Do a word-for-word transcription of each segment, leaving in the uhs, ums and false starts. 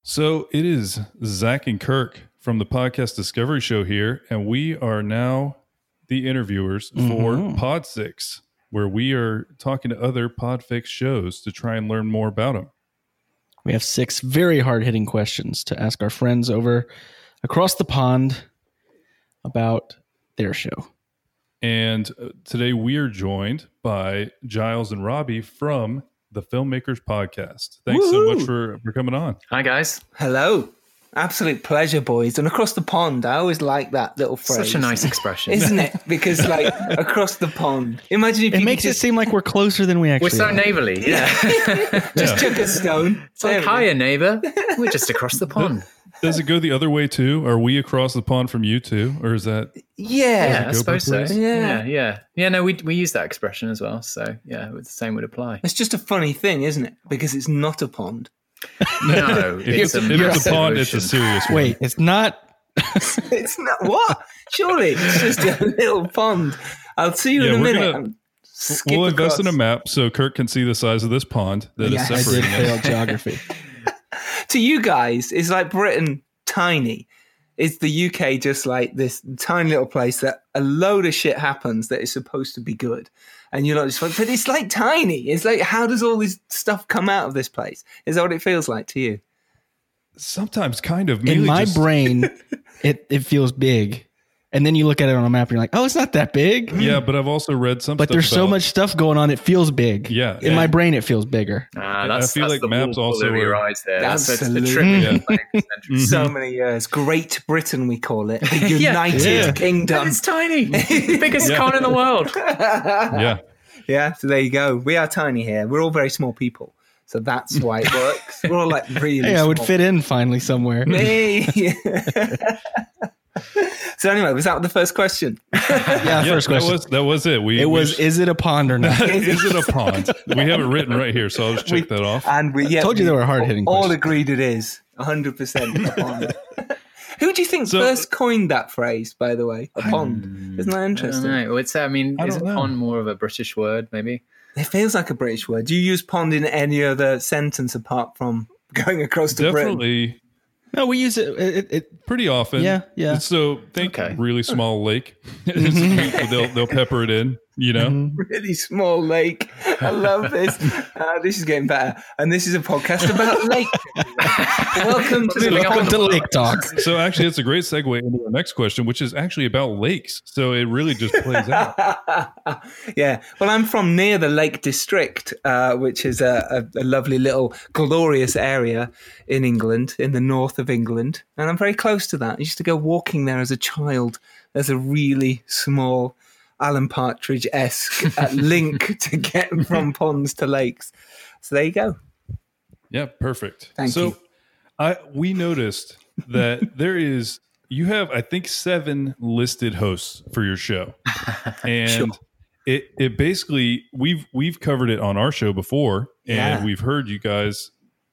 So it is Zach and Kirk from the Podcast Discovery Show here, and we are now the interviewers for mm-hmm. Pod Six, where we are talking to other Podfix shows to try and learn more about them. We have six very hard-hitting questions to ask our friends over across the pond about their show. And today we are joined by Giles and Robbie from the Filmmakers Podcast. Thanks Woo-hoo. so much for, for coming on. Hi, guys. Hello. Absolute pleasure, boys. And across the pond, I always like that little phrase. Such a nice expression. Isn't it? Because, like, across the pond. Imagine if it you makes just... it seem like we're closer than we actually are. We're so are. neighborly, yeah. just yeah. chuck a stone. It's like, hiya, neighbor. We're just across the pond. Does it go the other way, too? Are we across the pond from you, too? Or is that... Yeah. Yeah, I suppose so. Yeah. yeah, yeah. Yeah, no, we we use that expression as well. So, yeah, the same would apply. It's just a funny thing, isn't it? Because it's not a pond. No, if it's, a, if it's a pond, it's a serious one. Wait, it's not. It's not what? Surely it's just a little pond. I'll see you yeah, in a minute. Gonna, we'll invest across. in a map so Kirk can see the size of this pond that yes, is separating. I did fail geography. To you guys, it's like Britain tiny. Is the U K just like this tiny little place that a load of shit happens that is supposed to be good? And you're not just like, but it's like tiny. It's like, how does all this stuff come out of this place? Is that what it feels like to you? Sometimes kind of. In my just... brain, it, it feels big. And then you look at it on a map and you're like, oh, it's not that big. Yeah, but I've also read some But stuff there's about... so much stuff going on, it feels big. Yeah. In yeah. my brain, it feels bigger. Ah, that's, I feel that's like the maps also your are... eyes there. That's, that's the Absolutely. trick. Yeah. Mm-hmm. So many years. Great Britain, we call it. The United yeah. Kingdom. It's tiny. Biggest yeah. con in the world. Yeah. Yeah, so there you go. We are tiny here. We're all very small people. So that's why it works. We're all like really Hey, small. I would fit in finally somewhere. Me. So anyway, was that the first question? yeah, yeah, first question. That was, that was it. We, it we was, just, is it a pond or not? Is it a pond? We have it written right here, so I'll just check we, that off. And we yeah, I told you we, they were hard-hitting all, all questions. agreed it is. one hundred percent a pond. Who do you think so, first coined that phrase, by the way? A pond. Um, Isn't that interesting? I don't know. It's, I mean, I is know. pond more of a British word, maybe? It feels like a British word. Do you use pond in any other sentence apart from going across to Definitely. Britain? No, we use it, it, it pretty often. Yeah, yeah. So think okay. really small lake. they'll they'll pepper it in, you know. Mm-hmm. Really small lake. I love this. Uh, this is getting better. And this is a podcast about lake. Welcome to, welcome to Lake Talk. So actually, it's a great segue into the next question, which is actually about lakes. So it really just plays out. Yeah. Well, I'm from near the Lake District, uh, which is a, a, a lovely little glorious area in England, in the north of England. And I'm very close to that. I used to go walking there as a child. There's a really small Alan Partridge-esque uh, link to get from ponds to lakes. So there you go. Yeah, perfect. Thank so you. I we noticed that there is you have I think seven listed hosts for your show. And Sure. it it basically we've we've covered it on our show before and Yeah. we've heard you guys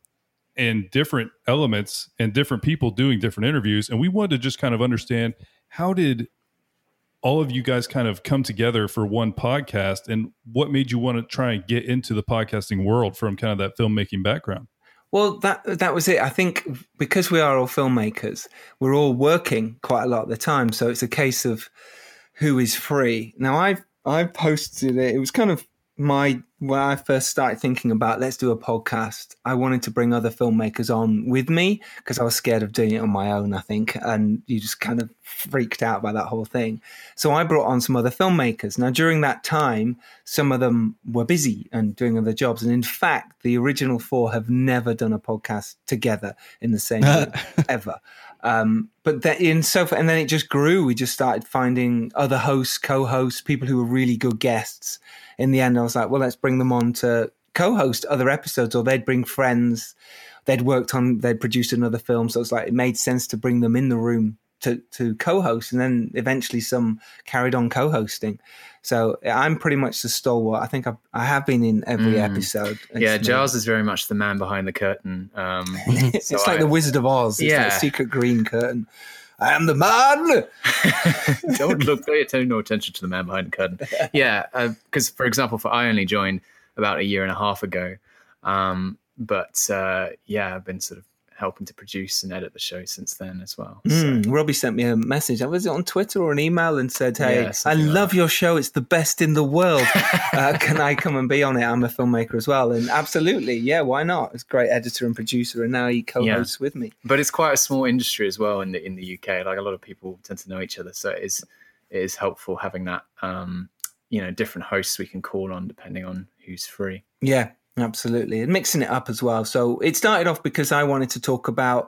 and different elements and different people doing different interviews. And we wanted to just kind of understand, how did all of you guys kind of come together for one podcast, and what made you want to try and get into the podcasting world from kind of that filmmaking background? Well, that that was it. I think because we are all filmmakers, we're all working quite a lot of the time. So it's a case of who is free. Now, I've, I've posted it. It was kind of my, when I first started thinking about, let's do a podcast, I wanted to bring other filmmakers on with me because I was scared of doing it on my own, I think. And you just kind of freaked out by that whole thing. So I brought on some other filmmakers. Now, during that time, some of them were busy and doing other jobs. And in fact, the original four have never done a podcast together in the same room, ever. Um, but that in so far, and then it just grew. We just started finding other hosts, co-hosts, people who were really good guests. In the end, I was like, well, let's bring them on to co-host other episodes, or they'd bring friends. They'd worked on, they'd produced another film. So it was like, it made sense to bring them in the room to, to co-host. And then eventually some carried on co-hosting. So I'm pretty much the stalwart. I think I've, I have been in every mm. episode. It's yeah, me. Giles is very much the man behind the curtain. Um, it's so like I, the Wizard of Oz. It's yeah. like a secret green curtain. I am the man. Don't look, pay no attention to the man behind the curtain. Yeah, because uh, for example, for I only joined about a year and a half ago, um, but uh, yeah, I've been sort of helping to produce and edit the show since then as well. Mm, So, Robbie sent me a message. Was it on Twitter or an email and said, hey, Yeah, I something like love that. your show. It's the best in the world. uh, can I come and be on it? I'm a filmmaker as well. And absolutely, yeah, why not? It's a great editor and producer. And now he co-hosts with me. but it's quite a small industry as well in the in the U K. Like a lot of people tend to know each other, so it is it is helpful having that. Um, you know, different hosts we can call on depending on who's free. Yeah, absolutely. And mixing it up as well. So it started off because I wanted to talk about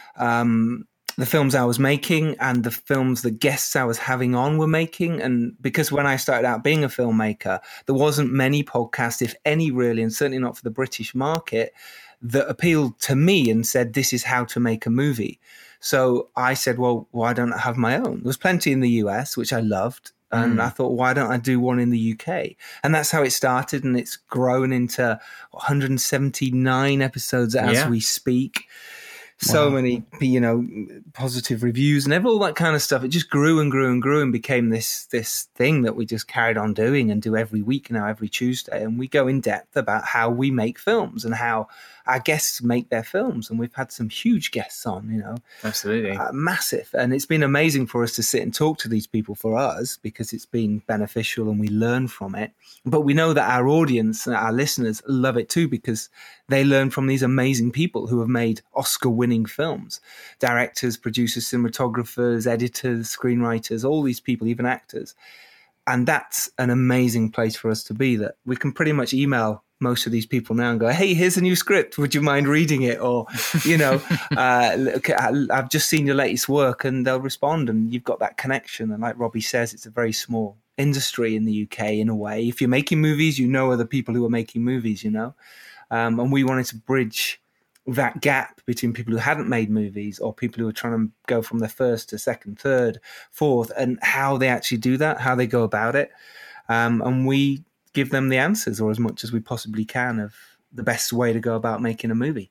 um, the films I was making and the films the guests I was having on were making. And because when I started out being a filmmaker, there wasn't many podcasts, if any really, and certainly not for the British market, that appealed to me and said, this is how to make a movie. So I said, well, why don't I have my own? There was plenty in the U S, which I loved. And I thought, why don't I do one in the U K? And that's how it started. And it's grown into one hundred seventy-nine episodes as Yeah. we speak. So Wow. many, you know, positive reviews and every- all that kind of stuff. It just grew and grew and grew and became this this thing that we just carried on doing and do every week now, every Tuesday. And we go in depth about how we make films and how our guests make their films. And we've had some huge guests on, you know, Absolutely. uh, massive. And it's been amazing for us to sit and talk to these people for us because it's been beneficial and we learn from it. But we know that our audience, our listeners love it too because they learn from these amazing people who have made Oscar-winning films. Directors, producers, cinematographers, editors, screenwriters, all these people, even actors. And that's an amazing place for us to be, that we can pretty much email most of these people now and go, hey, here's a new script. Would you mind reading it? Or, you know, uh, look, I- I've just seen your latest work, and they'll respond. And you've got that connection. And like Robbie says, it's a very small industry in the U K in a way. If you're making movies, you know other people who are making movies, you know. Um, and we wanted to bridge that gap between people who hadn't made movies or people who are trying to go from their first to second, third, fourth, and how they actually do that, how they go about it. Um, and we give them the answers, or as much as we possibly can, of the best way to go about making a movie.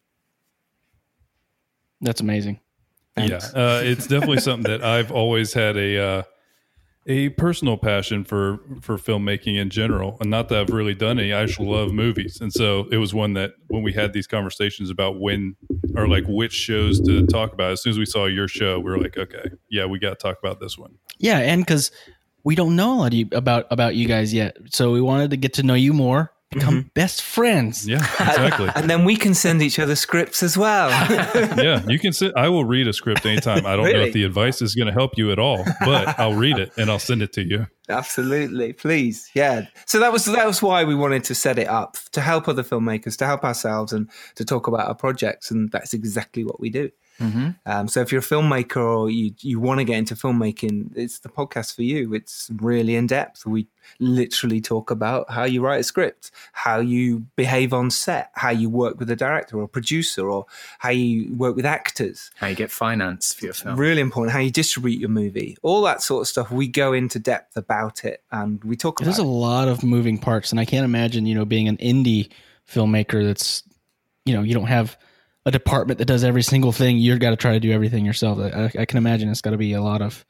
That's amazing. Yeah, uh, it's definitely something that I've always had a uh, a personal passion for for filmmaking in general, and not that I've really done any. I actually love movies, and so it was one that when we had these conversations about when or like which shows to talk about, as soon as we saw your show, we were like, okay, yeah, we got to talk about this one. Yeah, and because we don't know a lot of you, about about you guys yet, so we wanted to get to know you more, become best friends. Yeah, exactly. And then we can send each other scripts as well. Yeah, you can sit. I will read a script anytime. I don't know Really? if the advice is going to help you at all, but I'll read it and I'll send it to you. Absolutely, please, yeah. So that was that was why we wanted to set it up, to help other filmmakers, to help ourselves, and to talk about our projects, and that's exactly what we do. Mm-hmm. Um, so if you're a filmmaker or you you want to get into filmmaking, it's the podcast for you. It's really in depth. We literally talk about how you write a script, how you behave on set, how you work with a director or a producer, or how you work with actors. How you get finance for your film. Really important. How you distribute your movie, all that sort of stuff. We go into depth about it, and we talk about There's a it. lot of moving parts, and I can't imagine, you know, being an indie filmmaker that's, you know, you don't have a department that does every single thing. You've got to try to do everything yourself. I, I can imagine it's got to be a lot of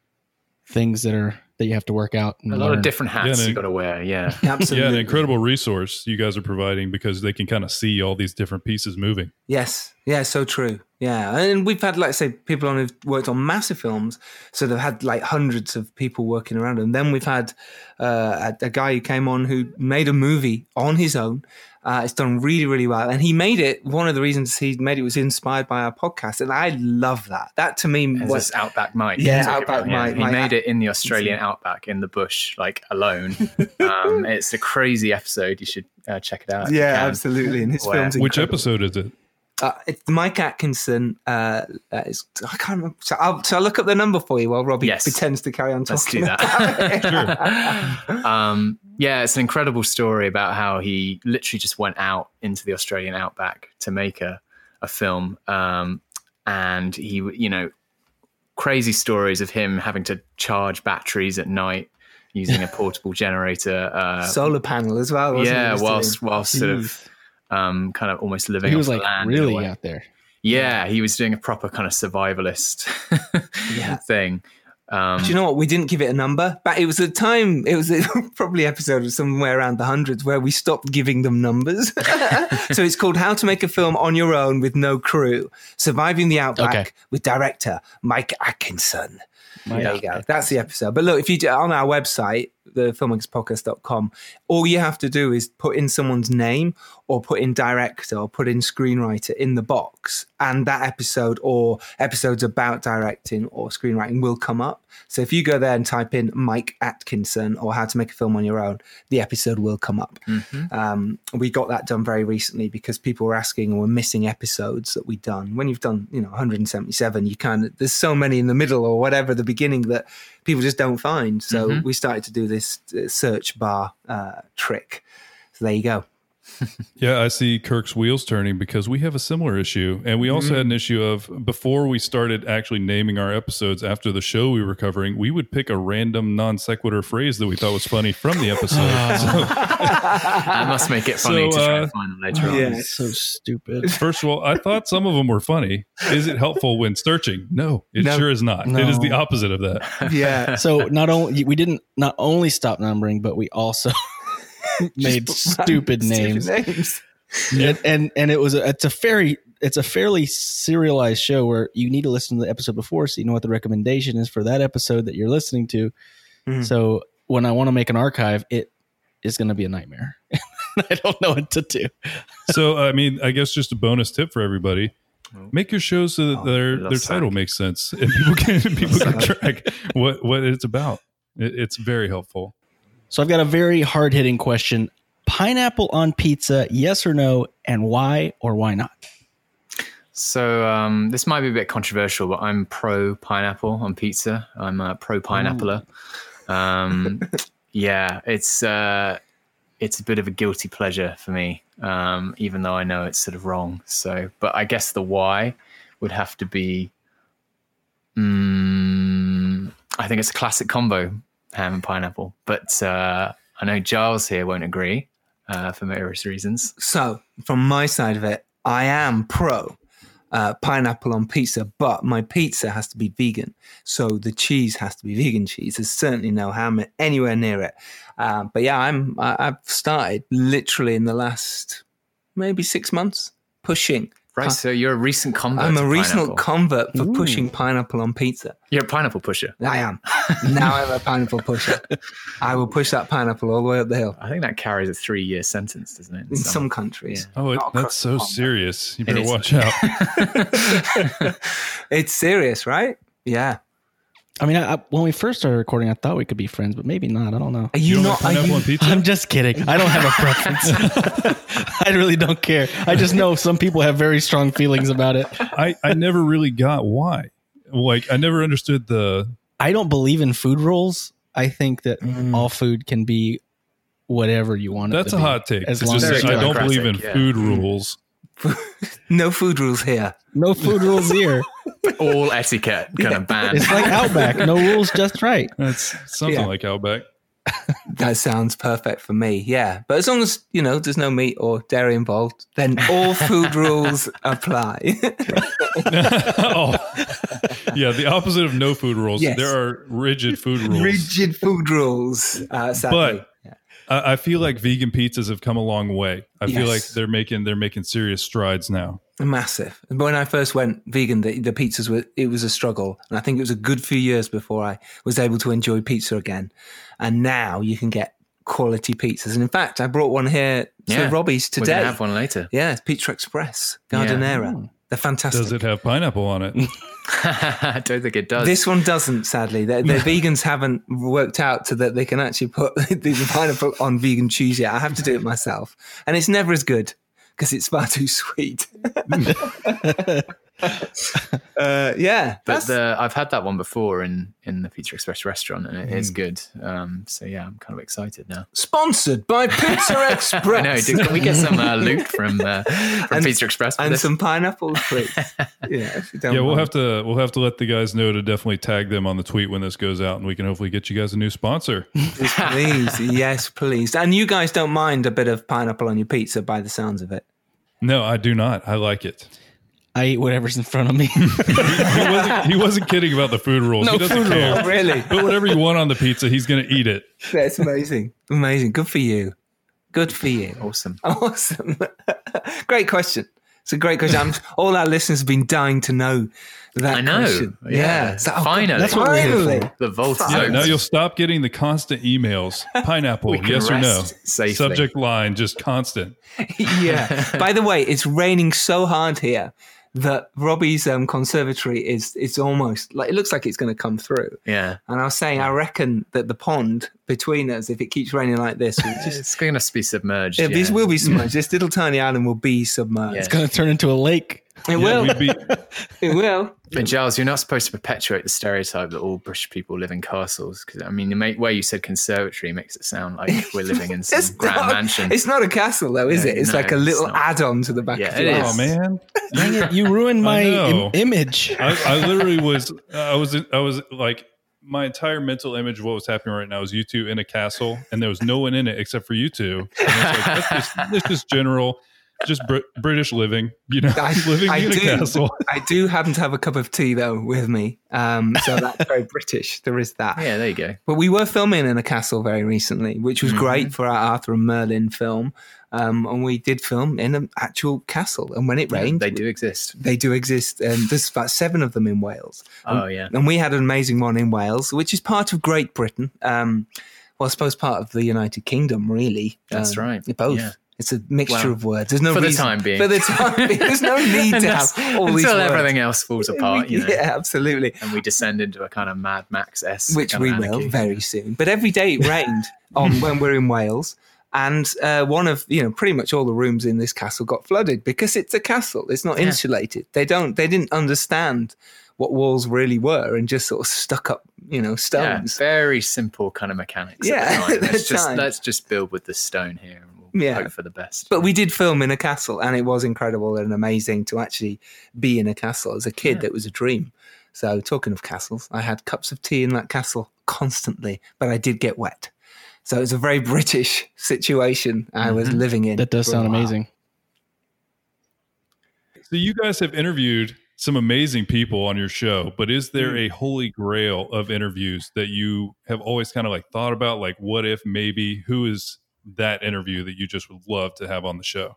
things that are that you have to work out. And A lot learn. of different hats Yeah, no. you got to wear. Yeah. Absolutely. Yeah, an incredible resource you guys are providing because they can kind of see all these different pieces moving. Yes. Yeah, so true. Yeah. And we've had, like I say, people on who've worked on massive films. So they've had like hundreds of people working around them. Then we've had uh, a, a guy who came on who made a movie on his own. Uh, it's done really, really well. And he made it, one of the reasons he made it was inspired by our podcast. And I love that. That to me There's was this Outback Mike. Yeah, you're talking Outback about, yeah. Mike, He Mike. made it in the Australian Outback in the bush, like alone. um, it's a crazy episode. You should uh, check it out. if you Yeah, can. absolutely. And his Wow. film's Which incredible. episode is it? Uh, it's Mike Atkinson. Uh, uh, is, I can't remember. So I'll, so I'll look up the number for you while Robbie Yes. pretends to carry on Let's talking. do about that. it. um, yeah, it's an incredible story about how he literally just went out into the Australian outback to make a, a film. Um, and he, you know, crazy stories of him having to charge batteries at night using a portable generator. Uh, Solar panel as well. Wasn't yeah, it, Mister whilst, Lim? whilst sort of um, kind of almost living He off was the like land in a really way. out there. Yeah, he was doing a proper kind of survivalist Yeah. thing. Um, Do you know what? We didn't give it a number, but it was a time, it was a, probably episode of somewhere around the hundreds where we stopped giving them numbers. So it's called How to Make a Film on Your Own with No Crew, Surviving the Outback Okay. with director Mike Atkinson. Mike There you go. That's the episode. But look, if you do on our website, the filmmakers podcast dot com, all you have to do is put in someone's name or put in director or put in screenwriter in the box, and that episode or episodes about directing or screenwriting will come up. So if you go there and type in Mike Atkinson or How to Make a Film on Your Own, the episode will come up. Mm-hmm. Um, we got that done very recently because people were asking or were missing episodes that we'd done. When you've done, you know, one hundred seventy-seven, you kind of, there's so many in the middle or whatever, the beginning, that people just don't find. So Mm-hmm. we started to do this uh, search bar uh, trick. So there you go. Yeah, I see Kirk's wheels turning because we have a similar issue. And we also had an issue of before we started actually naming our episodes after the show we were covering, we would pick a random non sequitur phrase that we thought was funny from the episode. That must make it funny So, to try uh, and find them later on. Yeah. It's so stupid. So, first of all, I thought some of them were funny. Is it helpful when searching? No, it No. sure is not. No. It is the opposite of that. Yeah. So not only we didn't not only stop numbering, but we also made stupid names. names. And, and and it was a, it's a very it's a fairly serialized show where you need to listen to the episode before so you know what the recommendation is for that episode that you're listening to. Mhm. So when I want to make an archive, it is going to be a nightmare. I don't know what to do. So, I mean, I guess just a bonus tip for everybody. Make your shows so that Oh, their love their sack. title makes sense and people can people can track what, what it's about. It, it's very helpful. So I've got a very hard hitting question: pineapple on pizza, yes or no, and why or why not? So um, this might be a bit controversial, but I'm pro pineapple on pizza. I'm a pro pineappler. Um, yeah, it's uh, it's a bit of a guilty pleasure for me, um, even though I know it's sort of wrong. So, but I guess the why would have to be. Um, I think it's a classic combo, ham and pineapple. But uh, I know Giles here won't agree uh, for various reasons. So from my side of it, I am pro uh, pineapple on pizza, but my pizza has to be vegan. So the cheese has to be vegan cheese. There's certainly no ham anywhere near it. Um, but yeah, I'm, I, I've started literally in the last maybe six months pushing. Right, so you're a recent convert. I'm to a recent pineapple. convert for Ooh. pushing pineapple on pizza. You're a pineapple pusher. I am. Now I'm a pineapple pusher. I will push that pineapple all the way up the hill. I think that carries a three-year sentence, doesn't it? In some countries. Oh, it, Not that's across so the pond. serious. You It better is. watch out. It's serious, right? Yeah. I mean, I, I, when we first started recording, I thought we could be friends, but maybe not. I don't know. Are you, You don't not? like Are pineapple you, on pizza? I'm just kidding. I don't have a preference. I really don't care. I just know some people have very strong feelings about it. I, I never really got why. Like, I never understood the. I don't believe in food rules. I think that Mm. all food can be whatever you want it That's to a be. hot take. As It's long just as that it's I don't democratic, believe in yeah. food rules. no food rules here. no food rules here. All etiquette kind of banned. It's like Outback. No rules, just right. That's something Yeah. like Outback. That sounds perfect for me. Yeah. But as long as, you know, there's no meat or dairy involved, then all food rules apply. Oh, yeah. The opposite of no food rules. Yes. There are rigid food rules. Rigid food rules, uh, sadly. But- I, I feel like vegan pizzas have come a long way. I feel Yes. like they're making they're making serious strides now. Massive. When I first went vegan, the, the pizzas were, it was a struggle. And I think it was a good few years before I was able to enjoy pizza again. And now you can get quality pizzas. And in fact, I brought one here to Yeah. Robbie's We're today. gonna have one later. Yeah, it's Pizza Express, Yeah. Gardenera. They're fantastic. Does it have pineapple on it? I don't think it does. This one doesn't, sadly. The, the vegans haven't worked out to that they can actually put the pineapple on vegan cheese yet. I have to do it myself. And it's never as good because it's far too sweet. uh, yeah. but that's- the, I've had that one before in, in the Pizza Express restaurant, and it is good. Um, so yeah, I'm kind of excited now. Sponsored by Pizza Express. I know. Did, can we get some uh, loot from uh, from And- Pizza Express? for and this? some pineapples, please. Yeah, if you don't Yeah, we'll mind. have to we'll have to let the guys know to definitely tag them on the tweet when this goes out, and we can hopefully get you guys a new sponsor. Please, yes, please. And you guys don't mind a bit of pineapple on your pizza by the sounds of it. No, I do not. I like it. I eat whatever's in front of me. he, wasn't, he wasn't kidding about the food rules. No he doesn't food care. rules. Really? Put whatever you want on the pizza. He's going to eat it. That's amazing. Amazing. Good for you. Good for you. Awesome. Awesome. Great question. It's a great question. I'm, all our listeners have been dying to know that I know. question. Yeah. Yeah. So, oh, Finally. That's what we're here finally. for. The vault is Yeah, open. now you'll stop getting the constant emails. Pineapple, We can yes or no. rest safely. Subject line, just constant. Yeah. By the way, it's raining so hard here that Robbie's um, conservatory is it's almost like it looks like it's going to come through. Yeah. And I was saying, I reckon that the pond between us, if it keeps raining like this, will just It's going to be submerged. yeah, yeah. this will be submerged. This little tiny island will be submerged. Yeah. It's going to turn into a lake. It Yeah, will. we'd be, It will. And Giles, you're not supposed to perpetuate the stereotype that all British people live in castles. Because I mean, the ma- way you said conservatory makes it sound like we're living in some It's grand not, mansion. it's not a castle, though, is No, it? It's no, like a it's little not. add-on to the back Yeah, of the it house. is. oh man. Dang it, you ruined my know. Im- image. I, I literally was, I was, I was like, my entire mental image of what was happening right now is you two in a castle, and there was no one in it except for you two. And it's like, that's just, that's just general, just Br- British living, you know, I- living I in a do. castle. I do happen to have a cup of tea, though, with me. Um, so that's very British. There is that. Yeah, there you go. But we were filming in a castle very recently, which was Mhm. great for our Arthur and Merlin film. Um, and we did film in an actual castle. And when it rained, They do exist. they do exist. And there's about seven of them in Wales. Oh, yeah. And we had an amazing one in Wales, which is part of Great Britain. Um, well, I suppose part of the United Kingdom, really. That's Um, right. Both. Yeah. It's a mixture Well, of words. There's no for the reason- time being. For the time being. There's no need And to that's- have all these until words. everything else falls apart, you know. Yeah, absolutely. And we descend into a kind of Mad Max-esque Which kind we of will anarchy. very soon. But every day it rained on when we're in Wales. And uh, one of, you know, pretty much all the rooms in this castle got flooded because it's a castle. It's not Yeah. insulated. They don't, they didn't understand what walls really were and just sort of stuck up, you know, Yeah, stones. very simple kind of mechanics. Yeah, at the time. at the Let's just time. let's just build with the stone here, and we'll Yeah. hope for the best. But we did film in a castle, and it was incredible and amazing to actually be in a castle. As a kid, Yeah. it was a dream. So, talking of castles, I had cups of tea in that castle constantly, but I did get wet. So, it was a very British situation I was Mhm. living in. That does for a sound while. amazing. So you guys have interviewed some amazing people on your show, but is there a holy grail of interviews that you have always kind of like thought about? Like, what if maybe who is that interview that you just would love to have on the show?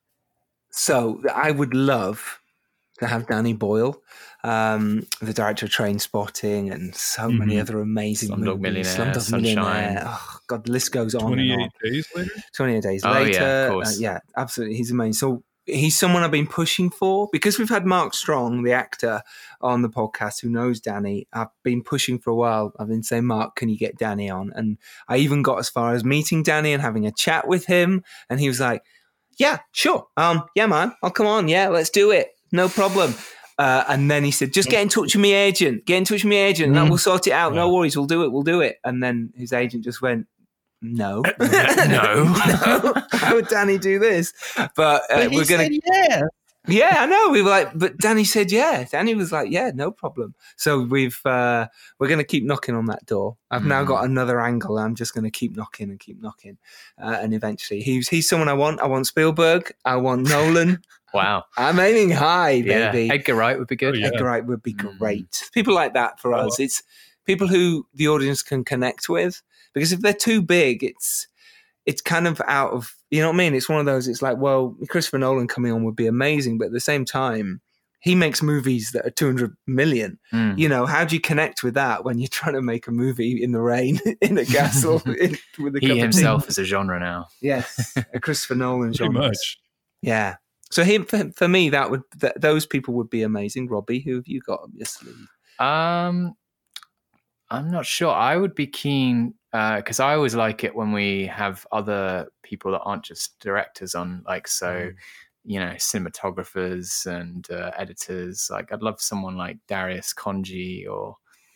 So, I would love to have Danny Boyle, um, the director of Train Spotting and so many Mhm. other amazing Slumdog movies. Millionaire, Sunshine. Oh, God, the list goes on and twenty-eight on. days later? twenty-eight days Oh, yeah, later. of course. Uh, yeah, absolutely. He's amazing. So he's someone I've been pushing for because we've had Mark Strong, the actor, on the podcast who knows Danny. I've been pushing for a while. I've been saying, Mark, can you get Danny on? And I even got as far as meeting Danny and having a chat with him. And he was like, yeah, sure. Um, yeah, man, I'll come on. Yeah, let's do it. No problem. Uh, and then he said, just get in touch with my agent. Get in touch with my agent. And Mm. we'll sort it out. No Wow. worries. We'll do it. We'll do it. And then his agent just went, no. No. No. How would Danny do this? But, uh, But he we're going to. said yeah. Yeah, I know. We were like, but Danny said, yeah. Danny was like, yeah, no problem. So we've, uh, we're going to keep knocking on that door. I've now Mm. got another angle. I'm just going to keep knocking and keep knocking. Uh, and eventually he's, he's someone I want. I want Spielberg. I want Nolan. Wow. I'm aiming high, Yeah. baby. Edgar Wright would be good. Oh, yeah. Edgar Wright would be Mm. great. People like that for Oh, us. It's people who the audience can connect with. Because if they're too big, it's it's kind of out of, you know what I mean? It's one of those, it's like, well, Christopher Nolan coming on would be amazing. But at the same time, he makes movies that are two hundred million. Mm. You know, how do you connect with that when you're trying to make a movie in the rain in a castle in, with a cup He of himself tea? is a genre now. Yes, a Christopher Nolan Pretty genre. much. Yeah. So him for, for me, that would th- those people would be amazing. Robbie, who have you got up your sleeve? Um, I'm not sure. I would be keen because I always like it when we have other people that aren't just directors on, like so, you know, cinematographers and uh, editors. Like, I'd love someone like Darius Konji or.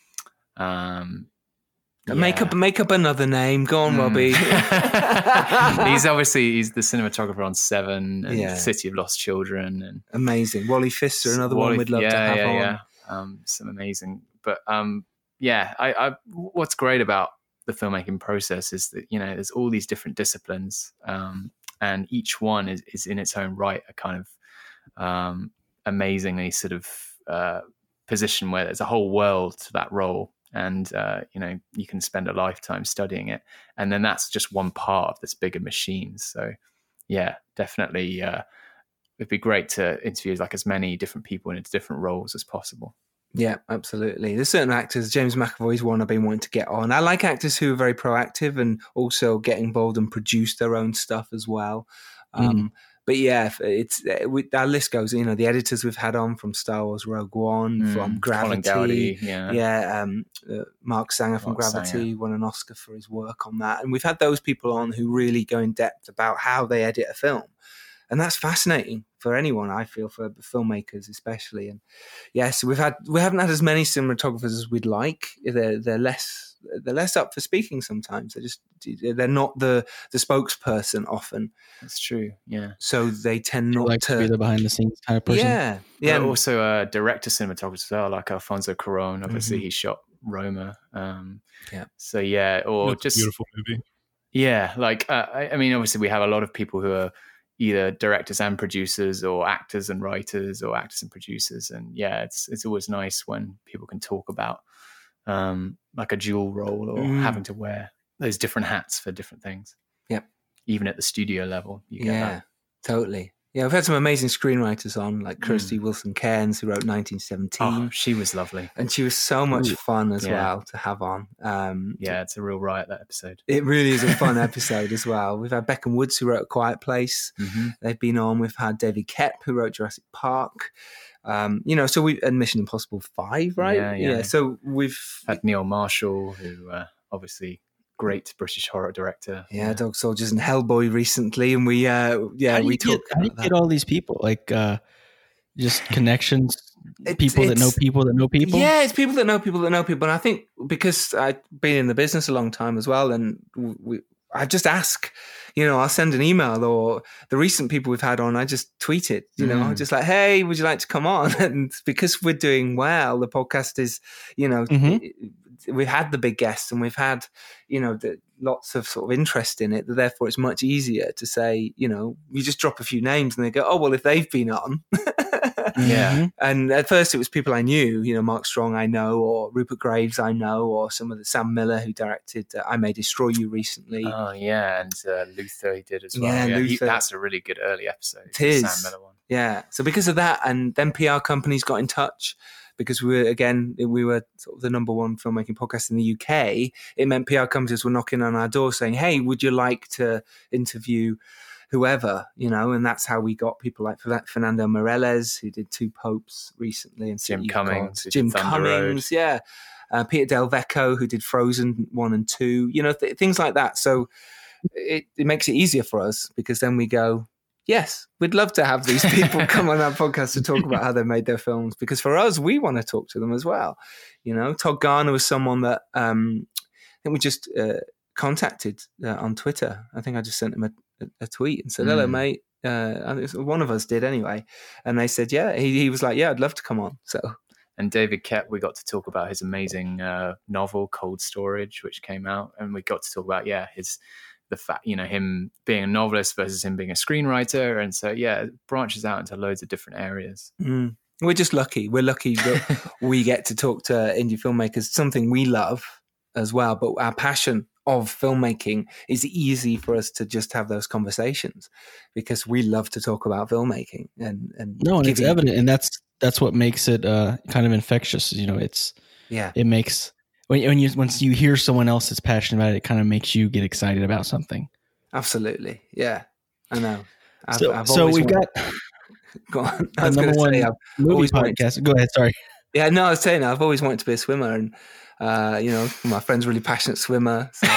Um, Make yeah. up make up another name. Go on, Mm. Robbie. he's obviously he's the cinematographer on Seven and Yeah. City of Lost Children and amazing. Wally Pfister, another Wally- one we'd love yeah, to have yeah, on. Yeah, um, some amazing. But um, yeah, I, I what's great about the filmmaking process is that, you know, there's all these different disciplines, um, and each one is, is in its own right a kind of um, amazingly sort of uh, positioned where there's a whole world to that role. And, uh, you know, you can spend a lifetime studying it. And then that's just one part of this bigger machine. So, yeah, definitely uh, it'd be great to interview like as many different people in different roles as possible. Yeah, absolutely. There's certain actors, James McAvoy's one I've been wanting to get on. I like actors who are very proactive and also get involved and produce their own stuff as well. Um, mm. But yeah, it's we, our list goes, you know, the editors we've had on from Star Wars Rogue One, mm, from Gravity, Gowdy, yeah, yeah um, uh, Mark Sanger from Mark Gravity Sanger. Won an Oscar for his work on that. And we've had those people on who really go in depth about how they edit a film. And that's fascinating for anyone, I feel, for filmmakers especially. And yes, we've had we haven't had as many cinematographers as we'd like. They're they're less they're less up for speaking sometimes. They're just they're not the the spokesperson often. That's true. Yeah. So they tend not like to, to be the behind the scenes kind of person. Yeah. Yeah. But also uh, director cinematographers as well, like Alfonso Cuarón. Obviously, mm-hmm. he shot Roma. Um, yeah. So yeah, or That's just a beautiful movie. Yeah, like uh, I, I mean, obviously, we have a lot of people who are either directors and producers or actors and writers or actors and producers. And yeah, it's it's always nice when people can talk about um, like a dual role or mm. having to wear those different hats for different things. Yep. Even at the studio level. You get yeah, that. Totally. Yeah, we've had some amazing screenwriters on, like Kirsty mm. Wilson Cairns, who wrote nineteen seventeen. Oh, she was lovely. And she was so much Ooh. fun as yeah. well to have on. Um, yeah, it's a real riot, that episode. It really is a fun episode as well. We've had Beckham Woods, who wrote A Quiet Place. Mm-hmm. They've been on. We've had David Koepp, who wrote Jurassic Park. Um, you know, so we and Mission Impossible five, right? Yeah, yeah. yeah so we've had Neil Marshall, who uh, obviously... great British horror director. Yeah, Dog Soldiers and Hellboy recently, and we uh yeah we talked. How do you get all these people? Like uh just connections, it, people that know people that know people. Yeah, it's people that know people that know people. And I think because I've been in the business a long time as well, and we, I just ask, you know, I'll send an email, or the recent people we've had on, I just tweet it, you know, mm. just like, hey, would you like to come on? And because we're doing well, the podcast is, you know. Mm-hmm. It, we've had the big guests and we've had, you know, the, lots of sort of interest in it. Therefore, it's much easier to say, you know, you just drop a few names and they go, oh, well, if they've been on. yeah. And at first it was people I knew, you know, Mark Strong I know, or Rupert Graves I know, or some of the Sam Miller who directed uh, I May Destroy You recently. Oh, yeah. And uh, Luther he did as well. Yeah, yeah Luther. He, that's a really good early episode. It is. The Sam Miller one. Yeah. So because of that, and then P R companies got in touch. Because we were, again, we were sort of the number one filmmaking podcast in the U K. It meant P R companies were knocking on our door saying, hey, would you like to interview whoever, you know? And that's how we got people like Fernando Meirelles, who did Two Popes recently. And Jim Cummings. Jim Cummings, yeah. Uh, Peter Del Vecchio, who did Frozen one and two, you know, th- things like that. So it, it makes it easier for us because then we go, yes, we'd love to have these people come on our podcast to talk about how they made their films, because for us, we want to talk to them as well. You know, Todd Garner was someone that um, I think we just uh, contacted uh, on Twitter. I think I just sent him a, a, a tweet and said, hello, mm. mate. Uh, one of us did anyway. And they said, yeah, he, he was like, yeah, I'd love to come on. So. And David Koepp, we got to talk about his amazing uh, novel, Cold Storage, which came out. And we got to talk about, yeah, his... the fact, you know, him being a novelist versus him being a screenwriter. And so, yeah, it branches out into loads of different areas. Mm. We're just lucky. We're lucky that we get to talk to indie filmmakers, something we love as well. But our passion of filmmaking is easy for us to just have those conversations because we love to talk about filmmaking. And, and no, and it's evident. And that's, that's what makes it uh, kind of infectious. You know, it's, yeah, it makes, When, when you once you hear someone else that's passionate about it, it kind of makes you get excited about something. Absolutely, yeah, I know. I've, so, I've so we've wanted, got go on. I was number one say, I've movie podcast. To, go ahead, sorry. Yeah, no, I was saying I've always wanted to be a swimmer, and uh, you know, my friend's a really passionate swimmer, so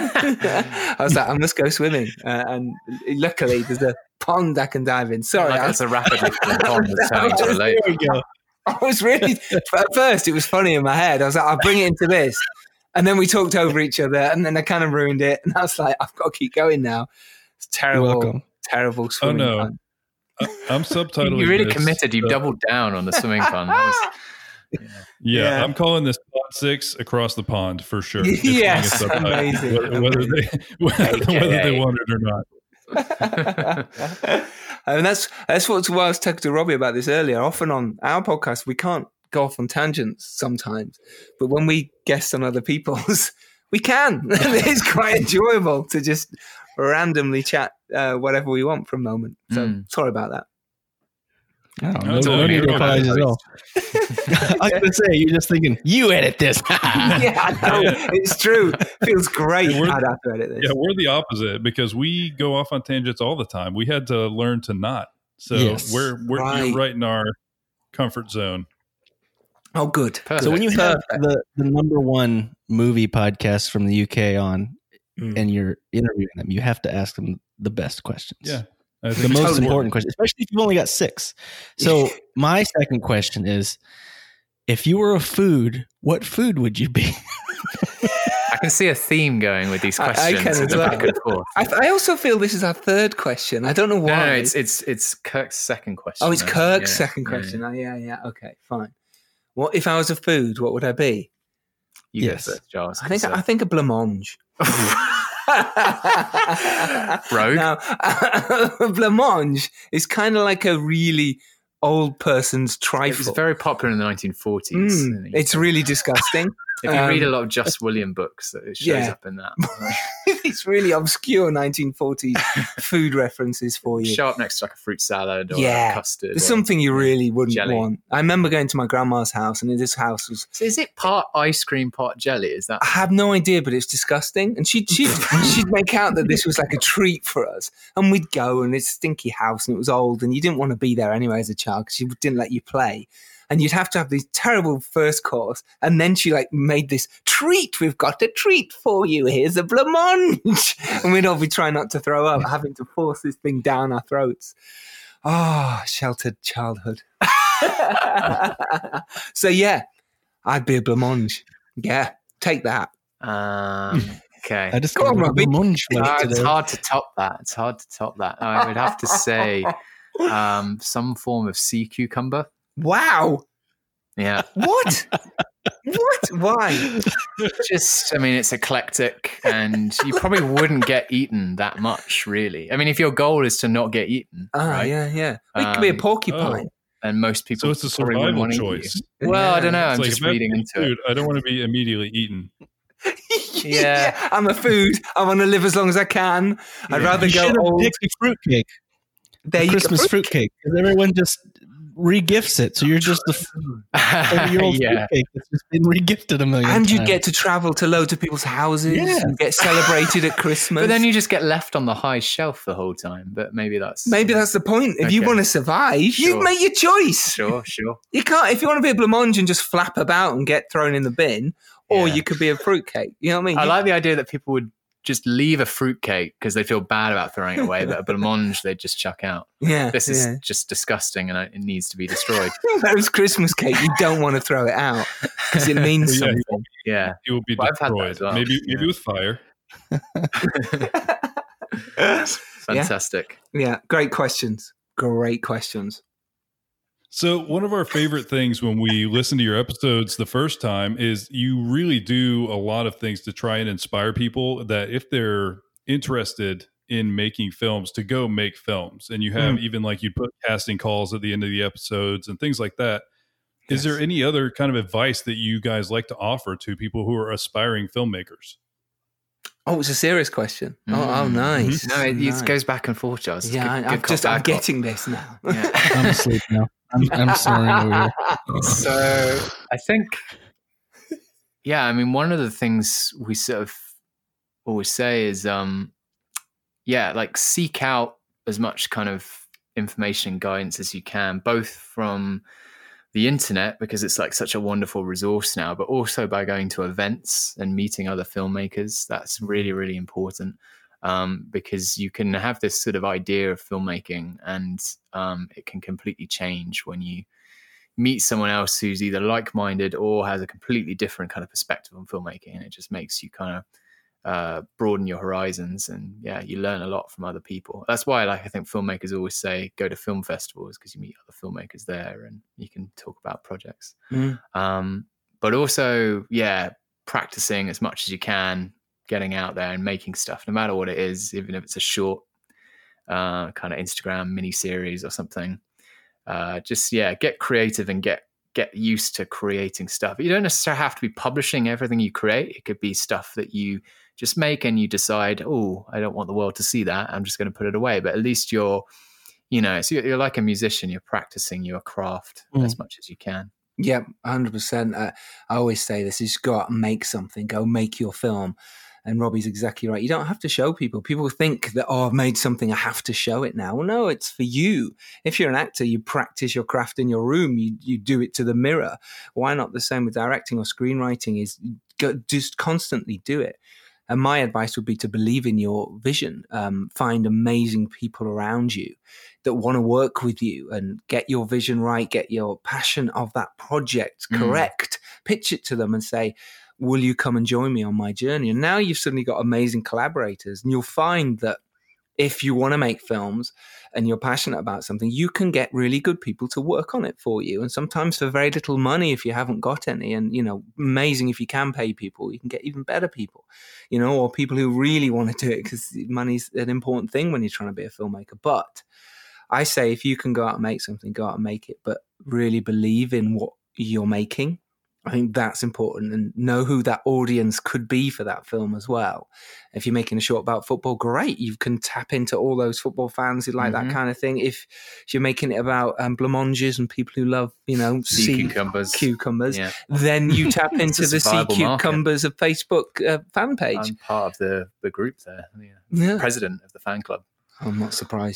I was like, I must go swimming, uh, and luckily there's a pond I can dive in. Sorry, like that's a rapidly pond that's turning to a lake. There we go. I was really, at first it was funny in my head. I was like, I'll bring it into this. And then we talked over each other and then I kind of ruined it. And I was like, I've got to keep going now. It's terrible, terrible swimming. Oh, no. I, I'm subtitling You really this, committed. You uh, doubled down on the swimming pond. That was, yeah. Yeah, yeah, I'm calling this Pod Six Across the Pond for sure. Yes, amazing. Whether, whether they, whether, yeah, whether yeah, they yeah. want it or not. And that's that's what's why I was talking to Robbie about this earlier. Often on our podcast, we can't go off on tangents sometimes, but when we guest on other people's, we can. It's quite enjoyable to just randomly chat uh, whatever we want for a moment. So Mm. sorry about that. No, No, no, it's no all need good. to apologize at all. I was going to say, you're just thinking, you edit this. Yeah, I know. It's true. Feels great. Yeah, we're- I'd have to edit this. Yeah, we're the opposite because we go off on tangents all the time. We had to learn to not. So Yes. we're we're Right. you're right in our comfort zone. Oh, good. Perfect. So when you have Perfect. the, the number one movie podcast from the U K on Mm. and you're interviewing them, you have to ask them the best questions. Yeah. I The think most it's important question, especially if you've only got six. So my second question is, if you were a food, what food would you be? I can see a theme going with these I- I questions. can as the well. back and forth. I, I also feel this is our third question. I don't know why. No, no, it's it's it's Kirk's second question. oh, it's I think. Kirk's Yeah, second yeah, question. yeah. Oh, yeah, yeah. Okay, fine. What if I was a food? What would I be? You Yes. go first, Giles. I think I think a blancmange. Rogue? Now, blancmange is kind of like a really old person's It was trifle. very popular in the nineteen forties. Mm, it's really disgusting. if you read a um, lot of Just William books, that it shows yeah. up in that. It's really obscure nineteen forties food references for you. Show up next to like a fruit salad or Yeah. a custard. There's or- something you really wouldn't Jelly. want. I remember going to my grandma's house, and this house was. So is it part ice cream, part jelly? Is that I have no idea, but it's disgusting. And she'd she'd, she'd make out that this was like a treat for us, and we'd go, and it's a stinky house, and it was old, and you didn't want to be there anyway as a child because she didn't let you play. And you'd have to have this terrible first course, and then she like made this treat. We've got a treat for you. Here's a blancmange, and we'd all be trying not to throw up, having to force this thing down our throats. Ah, sheltered childhood. So yeah, I'd be a blancmange. Yeah, take that. um, okay? I just Go on, Robbie. munch Uh, it's today. hard to top that. It's hard to top that. I would have to say um, some form of sea cucumber. Wow. Yeah, What? What? Why? just I mean, it's eclectic, and you probably wouldn't get eaten that much, really. I mean, if your goal is to not get eaten, Ah, right? yeah, yeah. It could be a Um, porcupine. And most people So it's a probably wouldn't survival want to eat choice. you. Well, I don't know. It's I'm like just if I reading pick into food, it. I don't want to be immediately eaten. Yeah. I'm a food. I want to live as long as I can. I'd Yeah. rather You go should have old. picked a fruitcake, There a you go. Christmas fruitcake, because everyone just re-gifts it. So you're just the thirty-year-old yeah. fruitcake that's just been re-gifted a million And you times. get to travel to loads of people's houses Yeah. and get celebrated at Christmas. But then you just get left on the high shelf the whole time. But maybe that's Maybe that's the point. If you Okay. want to survive, you Sure. make your choice. sure, sure. You can't. If you want to be a blancmange and just flap about and get thrown in the bin, or Yeah. you could be a fruitcake. You know what I mean? I You- like the idea that people would just leave a fruitcake because they feel bad about throwing it away, but a blancmange they'd just chuck out. yeah, This is yeah. just disgusting, and it needs to be destroyed. Whereas Christmas cake, you don't want to throw it out because it means Well, yeah. something. Yeah. It will be Well, I've had that destroyed. as well. Maybe maybe Yeah. with fire. Fantastic. Yeah, great questions. Great questions. So one of our favorite things when we listen to your episodes the first time is you really do a lot of things to try and inspire people that if they're interested in making films to go make films. And you have even like you put casting calls at the end of the episodes and things like that. Is there any other kind of advice that you guys like to offer to people who are aspiring filmmakers? Oh, it's a serious question. Oh, oh, Mm. nice. No, it, Nice. it goes back and forth, Giles. It's Yeah, good- I, good I'm cop, just. bad I'm cop. getting this now. Yeah. I'm asleep now. I'm, I'm snoring over here. So I think, yeah, I mean, one of the things we sort of always say is, um, yeah, like seek out as much kind of information and guidance as you can, both from the internet, because it's like such a wonderful resource now, but also by going to events and meeting other filmmakers. That's really, really important. Um, because you can have this sort of idea of filmmaking, and um, it can completely change when you meet someone else who's either like-minded or has a completely different kind of perspective on filmmaking, and it just makes you kind of uh, broaden your horizons, and yeah, you learn a lot from other people. That's why, like, I think filmmakers always say go to film festivals, because you meet other filmmakers there and you can talk about projects. Mm. Um, but also, yeah, practicing as much as you can, getting out there and making stuff, no matter what it is, even if it's a short, uh, kind of Instagram mini series or something. Uh, just yeah, get creative and get get used to creating stuff. You don't necessarily have to be publishing everything you create. It could be stuff that you just make and you decide, oh, I don't want the world to see that. I'm just going to put it away. But at least you're, you know, so you're, you're like a musician. You're practicing your craft mm. as much as you can. Yeah, one hundred percent. Uh, I always say this, you just go out and make something, go make your film. And Robbie's exactly right. You don't have to show people. People think that, oh, I've made something, I have to show it now. Well, no, it's for you. If you're an actor, you practice your craft in your room. You you do it to the mirror. Why not the same with directing or screenwriting? Is go, just constantly do it. And my advice would be to believe in your vision. Um, find amazing people around you that want to work with you and get your vision right, get your passion of that project correct. Mm. Pitch it to them and say, will you come and join me on my journey? And now you've suddenly got amazing collaborators. And you'll find that if you want to make films and you're passionate about something, you can get really good people to work on it for you. And sometimes for very little money if you haven't got any. And, you know, amazing if you can pay people, you can get even better people, you know, or people who really want to do it, because money's an important thing when you're trying to be a filmmaker. But I say if you can go out and make something, go out and make it, but really believe in what you're making. I think that's important, and know who that audience could be for that film as well. If you're making a short about football, great. You can tap into all those football fans who like mm-hmm. that kind of thing. If, if you're making it about um, blancmanges and people who love, you know, sea, sea cucumbers, cucumbers yeah. then you tap into the sea cucumbers market. Of Facebook uh, fan page. I'm part of the, the group there. Yeah. Yeah. President of the fan club. I'm not surprised.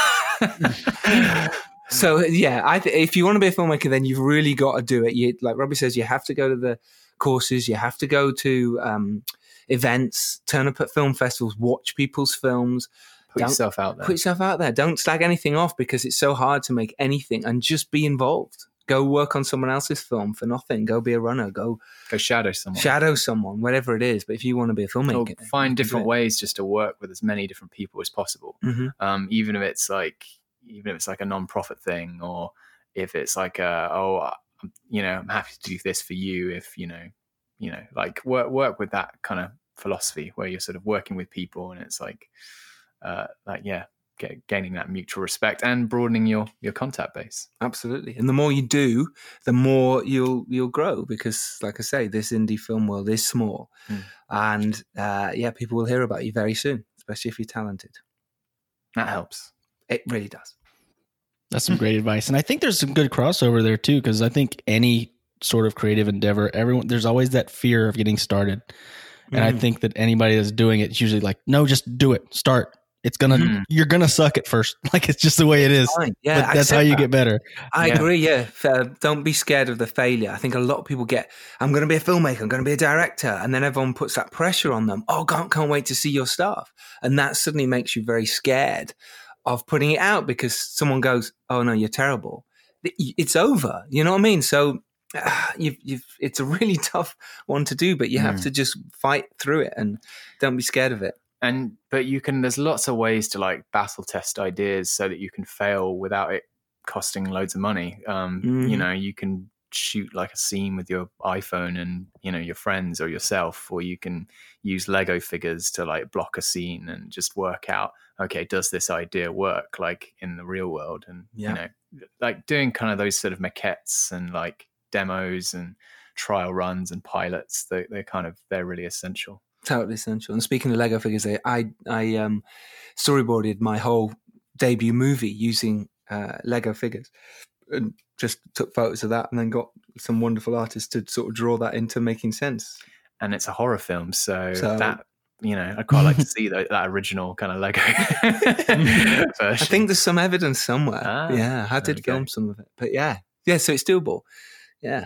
So, yeah, I th- if you want to be a filmmaker, then you've really got to do it. You, like Robbie says, you have to go to the courses. You have to go to um, events, turn up at film festivals, watch people's films. Put Don't, yourself out there. Put yourself out there. Don't slag anything off, because it's so hard to make anything, and just be involved. Go work on someone else's film for nothing. Go be a runner. Go go shadow someone. Shadow someone, whatever it is. But if you want to be a filmmaker, or find different ways just to work with as many different people as possible. Mm-hmm. Um, even if it's like... even if it's like a non-profit thing, or if it's like a, oh, you know, I'm happy to do this for you. If, you know, you know, like work, work with that kind of philosophy where you're sort of working with people, and it's like, uh, like, yeah, get, gaining that mutual respect and broadening your, your contact base. Absolutely. And the more you do, the more you'll, you'll grow, because like I say, this indie film world is small mm. and, uh, yeah, people will hear about you very soon, especially if you're talented. That helps. It really does. That's some great advice. And I think there's some good crossover there too, because I think any sort of creative endeavor, everyone, there's always that fear of getting started. And mm. I think that anybody that's doing it is usually like, no, just do it. Start. It's gonna, mm. you're gonna suck at first. Like, it's just the way it is. Fine. Yeah, but that's how you that. get better. I yeah. agree. Yeah. Uh, don't be scared of the failure. I think a lot of people get, I'm going to be a filmmaker. I'm going to be a director. And then everyone puts that pressure on them. Oh, can't, can't wait to see your stuff. And that suddenly makes you very scared of putting it out, because someone goes, oh no, you're terrible. It's over. You know what I mean? So uh, you've, you've, it's a really tough one to do, but you mm. have to just fight through it and don't be scared of it. And, but you can, there's lots of ways to like battle test ideas so that you can fail without it costing loads of money. Um, mm. You know, you can shoot like a scene with your iPhone and, you know, your friends or yourself, or you can use Lego figures to like block a scene and just work out, okay, does this idea work like in the real world? And, yeah. you know, like doing kind of those sort of maquettes and like demos and trial runs and pilots, they, they're kind of, they're really essential. Totally essential. And speaking of Lego figures, I, I um, storyboarded my whole debut movie using uh, Lego figures, and just took photos of that and then got some wonderful artists to sort of draw that into making sense. And it's a horror film, so, so that, you know, I'd quite like to see that, that original kind of Lego version. I think there's some evidence somewhere. Ah, yeah, I did film some of it. But yeah, yeah, so it's doable. Yeah.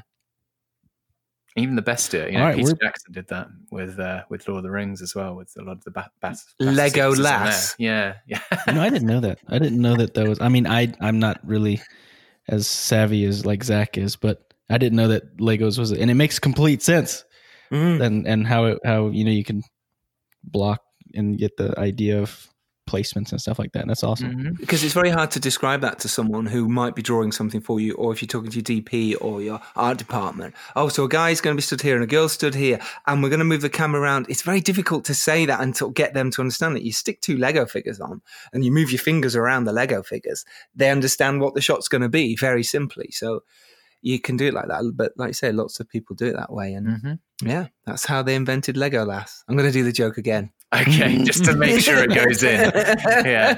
Even the best do it. You know, right, Peter we're... Jackson did that with uh, with Lord of the Rings as well, with a lot of the bat, bat, Lego Lass. Yeah, yeah. No, I didn't know that. I didn't know that that was. I mean, I I'm not really as savvy as like Zach is, but I didn't know that Legos was, and it makes complete sense. Mm. And and how it, how you know you can block and get the idea of placements and stuff like that. And that's awesome. Mm-hmm. Because it's very hard to describe that to someone who might be drawing something for you, or if you're talking to your D P or your art department. Oh, so a guy's going to be stood here and a girl stood here, and we're going to move the camera around. It's very difficult to say that and to get them to understand it. You stick two Lego figures on and you move your fingers around the Lego figures. They understand what the shot's going to be very simply. So you can do it like that. But like I say, lots of people do it that way. And Mm-hmm. yeah, that's how they invented Legolas. I'm going to do the joke again. Okay, just to make sure it goes in. Yeah.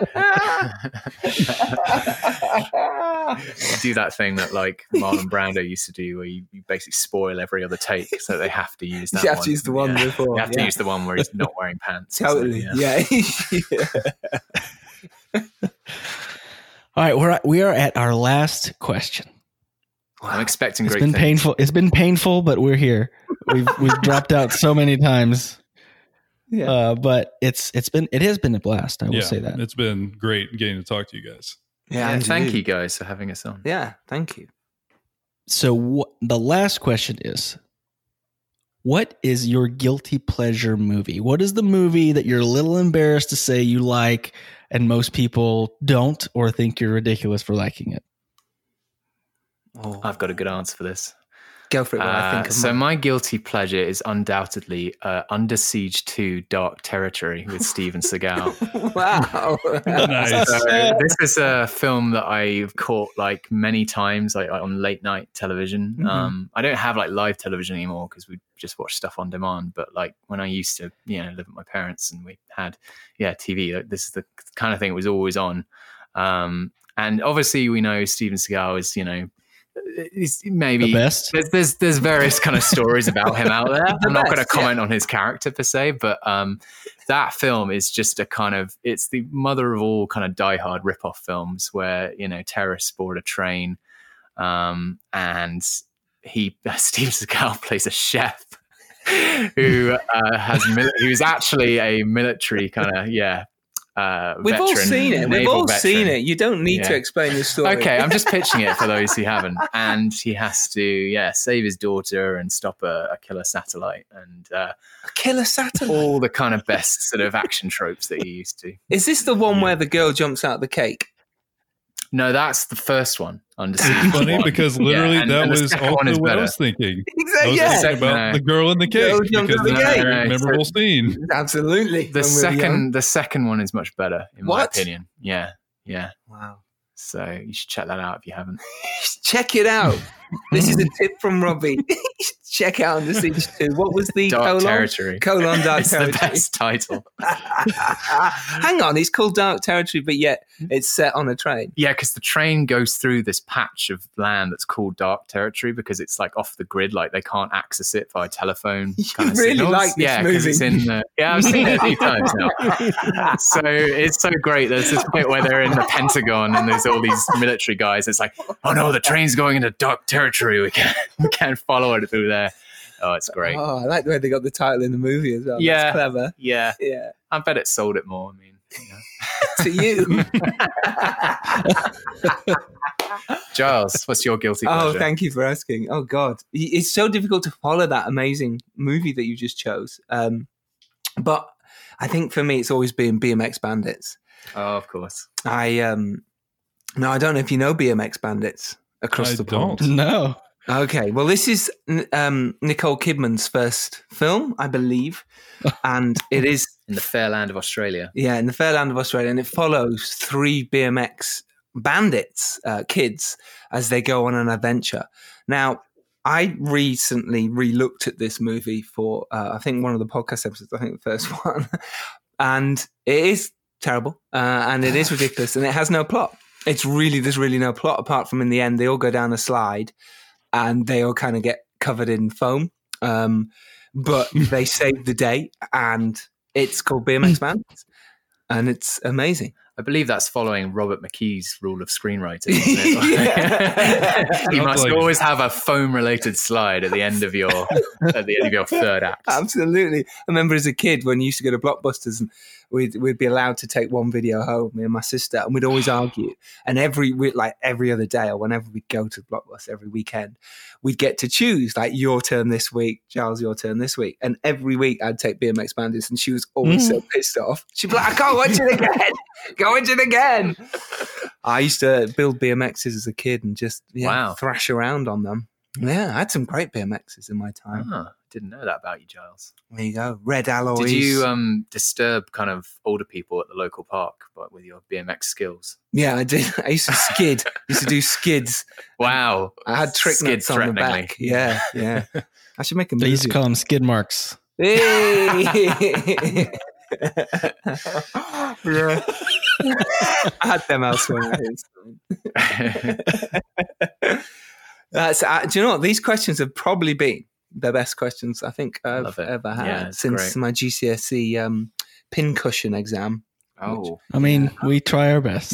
Do that thing that like Marlon Brando used to do, where you, you basically spoil every other take, so they have to use that. You have one. to use the one Yeah. before. You have yeah. to use the one where he's not wearing pants. Totally. So, yeah. Yeah. yeah. All right, we're at, we are at our last question. I'm expecting It's great been things. painful. It's been painful, but we're here. We've we've dropped out so many times. Yeah. Uh, but it's it's been it has been a blast. I will Yeah, say that. it's been great getting to talk to you guys. Yeah, and thank you guys for having us on. Yeah, thank you. So wh- the last question is, what is your guilty pleasure movie? What is the movie that you're a little embarrassed to say you like, and most people don't or think you're ridiculous for liking it? Oh, I've got a good answer for this. go for it. While I Uh, think of so mine. my guilty pleasure is undoubtedly uh, Under Siege two Dark Territory with Steven Seagal. Wow. Nice. So this is a film that I've caught like many times, like, like on late night television. Mhm. Um, I don't have like live television anymore because we just watch stuff on demand. But like when I used to, you know, live with my parents and we had, yeah, T V. Like, this is the kind of thing that was always on. Um, and obviously, we know Steven Seagal is, you know, he's maybe The best. there's, there's there's various kind of stories about him out there. I'm not going to best, yeah. comment on his character per se, but um, that film is just a kind of it's the mother of all kind of diehard rip-off films where you know terrorists board a train, um, and he Steve Seagal plays a chef who uh, has mil- who's actually a military kind of yeah. Uh, We've all veteran, seen it. We've naval all veteran. seen it. You don't need to Yeah. explain the story. Okay, I'm just pitching it for those who haven't. And he has to, yeah, save his daughter and stop a, a killer satellite and uh, Killer satellite. all the kind of best sort of action tropes that you used to. Is this the one where the girl jumps out of the cake? No, that's the first one. Under Siege. It's funny because literally Yeah, and- that and the was second one also is what I better. was thinking. I Exactly. was Yeah. thinking about No. the girl in the cake Girl jumped because out the it's a cake. very No, memorable scene. Absolutely. The When we were young. second, the second one is much better in my What? opinion. Yeah, yeah. Wow. So you should check that out if you haven't. Check it out. This is a tip from Robbie. Check out Under Siege two. What was the Dark colon? Territory. Colon Dark It's the Territory. best title. Hang on, it's called Dark Territory, but yet it's set on a train. Yeah, because the train goes through this patch of land that's called Dark Territory because it's like off the grid, like they can't access it via telephone. You kind of really signals. like this yeah, 'cause movie. it's in. The, yeah, I've seen it a few times now. So it's so great. There's this point where they're in the Pentagon and there's all these military guys. It's like, oh no, the train's going into Dark Territory. We can't, we can't follow it through there. Oh, it's great. Oh, I like the way they got the title in the movie as well. Yeah. That's clever. Yeah, Yeah. I bet it sold it more. I mean, you know. To you. Giles, what's your guilty Oh, pleasure? thank you for asking. Oh, God. It's so difficult to follow that amazing movie that you just chose. Um, but I think for me, it's always been B M X Bandits. Oh, of course. I, um, no, I don't know if you know B M X Bandits across I the pond. don't. No. Okay, well, this is um, Nicole Kidman's first film, I believe, and it is In the fair land of Australia. yeah in the fair land of Australia, and it follows three B M X bandits, uh, kids, as they go on an adventure. Now, I recently re-looked at this movie for uh, I think one of the podcast episodes, I think the first one, and it is terrible uh, and it is ridiculous, and it has no plot. It's really there's really no plot apart from in the end they all go down a slide. And they all kind of get covered in foam. Um, but they save the day, and it's called B M X Bandits. And it's amazing. I believe that's following Robert McKee's rule of screenwriting. Isn't it? Yeah. You Sounds must like- always have a foam-related slide at the end of your at the end of your third act. Absolutely. I remember as a kid when you used to go to Blockbusters and we'd we'd be allowed to take one video home, me and my sister, and we'd always argue. And every week, like every other day, or whenever we go to Blockbuster every weekend, we'd get to choose like your turn this week, Giles, your turn this week. And every week I'd take B M X Bandits, and she was always so pissed off. She'd be like, I can't watch it again. Go watch it again. I used to build B M Xs as a kid and just yeah, Wow. thrash around on them. Yeah, I had some great B M Xs in my time. Oh, didn't know that about you, Giles. There you go. Red alloys. Did you um, disturb kind of older people at the local park but with your B M X skills? Yeah, I did. I used to skid. I used to do skids. Wow. I had trick Skid nuts on the threateningly. back. Yeah, yeah. I should make a They movie. used to call them skid marks. Hey! yeah. I had them elsewhere. That's, uh, do you know what? These questions have probably been the best questions I think I've Love it. ever had Yeah, it's since great. my G C S E um, pincushion exam. Oh. I mean, we try our best.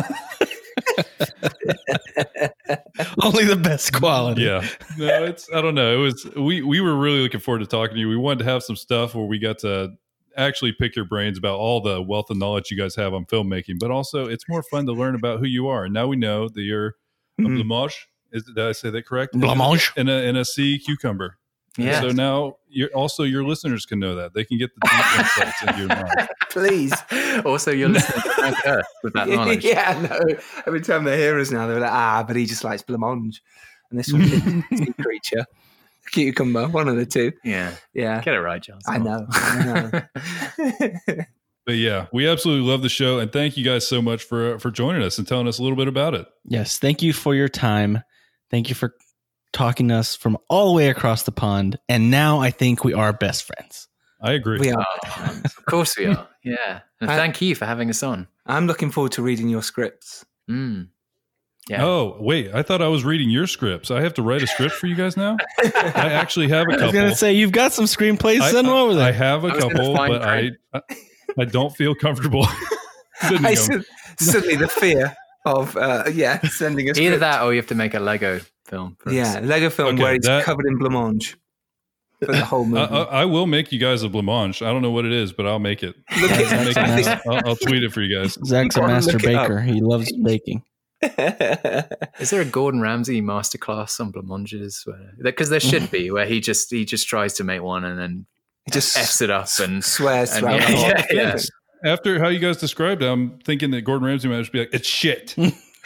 Only the best quality. Yeah, no, it's I don't know. It was we we were really looking forward to talking to you. We wanted to have some stuff where we got to actually pick your brains about all the wealth of knowledge you guys have on filmmaking, but also it's more fun to learn about who you are. And now we know that you're a Mhm. blancmange. Is did I say that correct? Blancmange. And a and a sea cucumber. Yeah. So now you're also your listeners can know that they can get the deep insights into your mind. Please. Also, you're listening to Frank Earth with that knowledge. yeah, no. Every time they hear us now, they're like, ah, but he just likes blancmange. And this one's a sea creature. Cucumber, one of the two. Yeah. Yeah. Get it right, Giles. I know. I know. But yeah, we absolutely love the show, and thank you guys so much for for joining us and telling us a little bit about it. Yes. Thank you for your time. Thank you for talking to us from all the way across the pond. And now I think we are best friends. I agree. We are. Oh, of course we are. Yeah. And I- thank you for having us on. I'm looking forward to reading your scripts. Mm. Yeah. Oh, wait. I thought I was reading your scripts. I have to write a script for you guys now? I actually have a I was couple. going to say, you've got some screenplays. I, Send them over I there. have a I was gonna couple, find but I, I I don't feel comfortable sending I them. said, suddenly the fear of, uh, yeah, sending a Either script. that or you have to make a Lego film. For Yeah, us. Lego film Okay, where it's that- covered in blancmange for the whole I, movie. I, I will make you guys a blancmange. I don't know what it is, but I'll make it. Look I'll, at make that. it- I'll, I'll tweet it for you guys. Zach's a Look master it up. baker. He loves baking. Is there a Gordon Ramsay masterclass on blancmanges? Because there should be, where he just he just tries to make one and then He just f's it up and, swears and throughout yeah, the whole yeah, thing. yeah. After how you guys described it, I'm thinking that Gordon Ramsay might just be like, it's shit.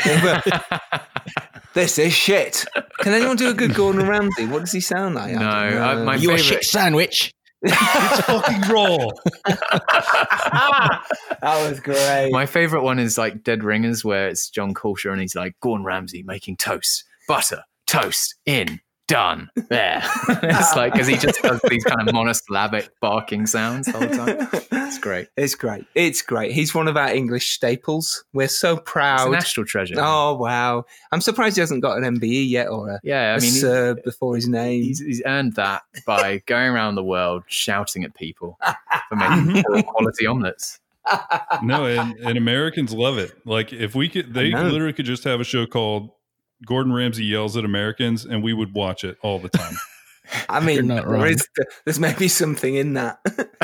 This is shit. Can anyone do a good Gordon Ramsay? What does he sound like? No, I don't I- know. my You a favorite- shit sandwich. It's fucking raw. that was great. My favorite one is like Dead Ringers, where it's John Culture and he's like Gordon Ramsay making toast, butter, toast, in, done, there. It's like because he just does these kind of monosyllabic barking sounds all the time. It's great. It's great. It's great. He's one of our English staples. We're so It's a proud. national treasure. Oh wow! I'm surprised he hasn't got an M B E yet or a, yeah, I a mean, he- Serb before his name. he's, he's earned that by going around the world shouting at people for making poor quality omelets. No, and, and Americans love it. Like if we could, they I know. literally could just have a show called Gordon Ramsay Yells at Americans, and we would watch it all the time. I mean, You're not there wrong. is, there's maybe something in that.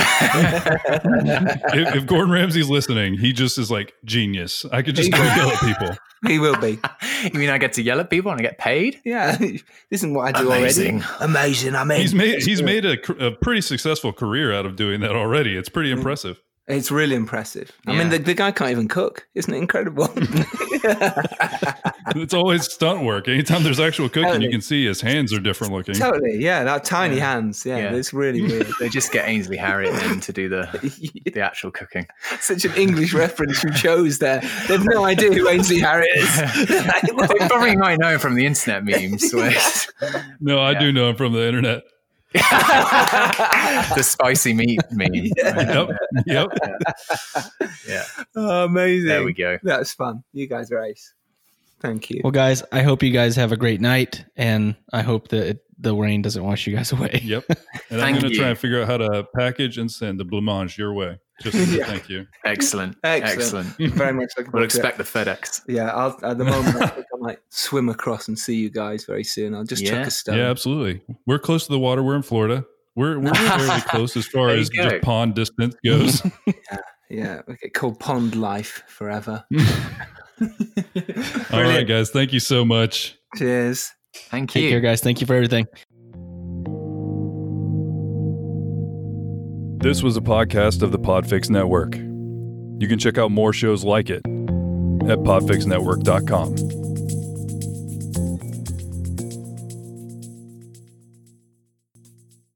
if, if Gordon Ramsay's listening, he just is like genius. I could just go yell at people. He will be. You mean I get to yell at people and I get paid? Yeah, this isn't what I do Amazing. already. Amazing. I mean, He's made he's made a, a pretty successful career out of doing that already. It's pretty impressive. It's really impressive. I Yeah. mean, the, the guy can't even cook. Isn't it incredible? It's always stunt work. Anytime there's actual cooking, Totally. you can see his hands are different looking. Totally. Yeah, that tiny Yeah. hands. Yeah, Yeah. it's really weird. They just get Ainsley Harriott in to do the the actual cooking. Such an English reference you chose there. They've no idea who Ainsley Harriott is. They probably might know from the internet memes. Where No, I Yeah. do know him from the internet. the spicy meat meme. Yep. Yep. Yeah, Oh, amazing. there we go. That's fun. You guys are ace. Thank you. Well, guys, I hope you guys have a great night, and I hope that it, the rain doesn't wash you guys away. Yep. And I'm Thank going to you. try and figure out how to package and send the blancmange your way. Just as a Yeah. thank you. Excellent, Excellent. excellent. Very much looking We'll forward to it. expect the FedEx. Yeah, I'll, at the moment, I think I might swim across and see you guys very soon. I'll just Yeah. chuck a stone. Yeah, absolutely. We're close to the water. We're in Florida. We're we're fairly close as far There you as go. just pond distance goes. Yeah, we get called Pond Life forever. All right, guys. Thank you so much. Cheers. Thank Take you. care, guys. Thank you for everything. This was a podcast of the Podfix Network. You can check out more shows like it at podfix network dot com.